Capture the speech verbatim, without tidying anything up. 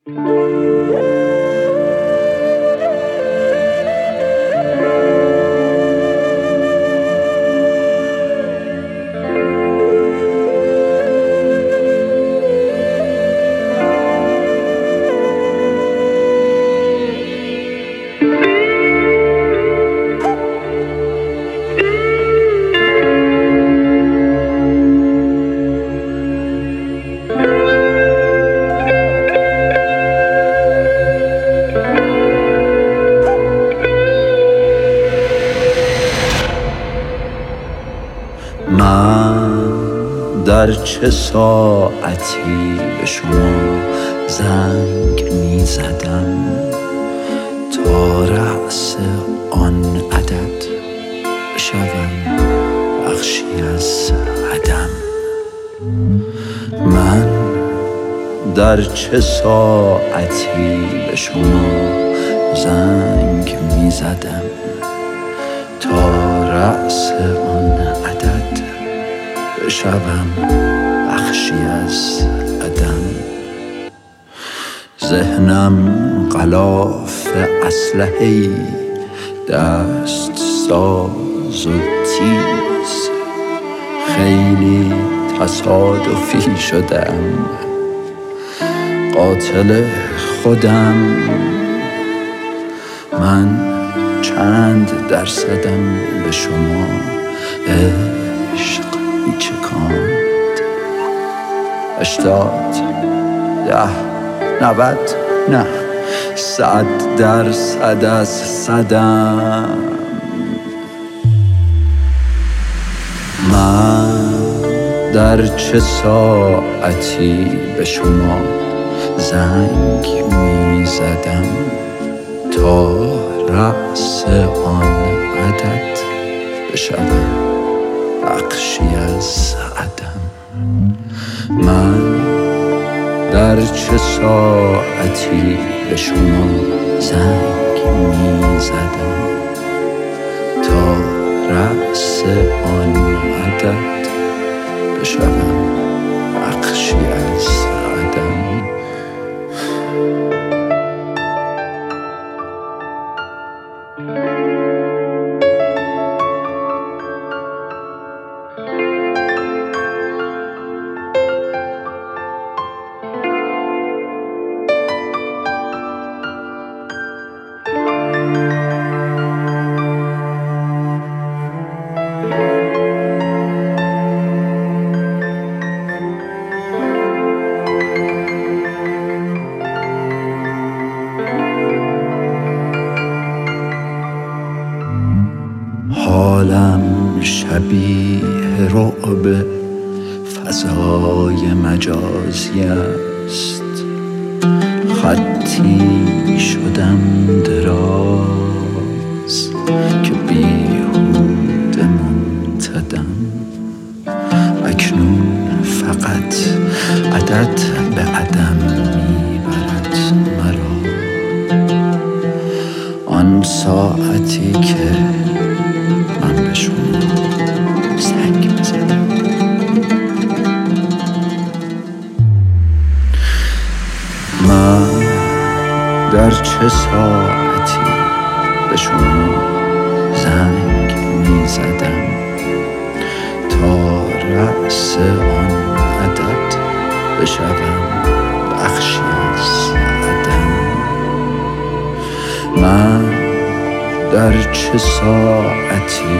من در چه ساعتی به شما زنگ می زدم تا رأس آن عدد بشوم بخشی از عدم. من در چه ساعتی به شما زنگ می زدم تا رأس آن عدد بشوم بخشی از عدم. ذهنم غلاف اسلحه‌ای دست ساز و تیز، خیلی تصادفی شدم قاتل خودم. من چند درصدم به شما عشق می چکاند؟ هشتاد، ده، نود، نه صد درصد از صدم. من در چه ساعتی به شما زنگ می زدم تا رأس آن عدد بشوم بخشی از عدم. من در چه ساعتی به شما زنگ می زدم تا رأس آن عدد بشوم بخشی از عدم. حالم شبیه رعب فضای مجازی است، خطی شدم دراز که بیهوده منتدم. اکنون فقط عدد به عدم میبرد مرا، آن ساعتی که من به شما زنگ میزدم. من در چه ساعتی به شما زنگ میزدم تا رأس آن عدد بشوم بخشی از عدم. من در چه ساعتی